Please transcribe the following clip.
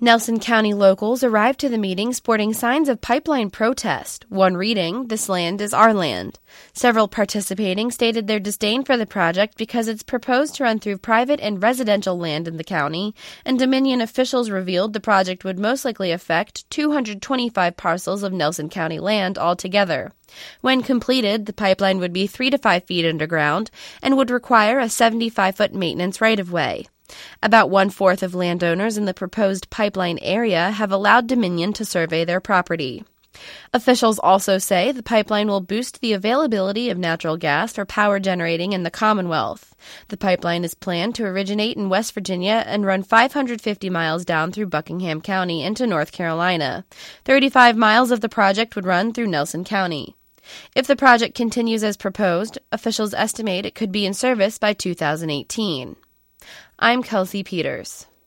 Nelson County locals arrived to the meeting sporting signs of pipeline protest, one reading, "This land is our land." Several participating stated their disdain for the project because it's proposed to run through private and residential land in the county, and Dominion officials revealed the project would most likely affect 225 parcels of Nelson County land altogether. When completed, the pipeline would be 3 to 5 feet underground and would require a 75-foot maintenance right-of-way. About 1/4 of landowners in the proposed pipeline area have allowed Dominion to survey their property. Officials also say the pipeline will boost the availability of natural gas for power generating in the Commonwealth. The pipeline is planned to originate in West Virginia and run 550 miles down through Buckingham County into North Carolina. 35 miles of the project would run through Nelson County. If the project continues as proposed, officials estimate it could be in service by 2018. I'm Kelsey Peters.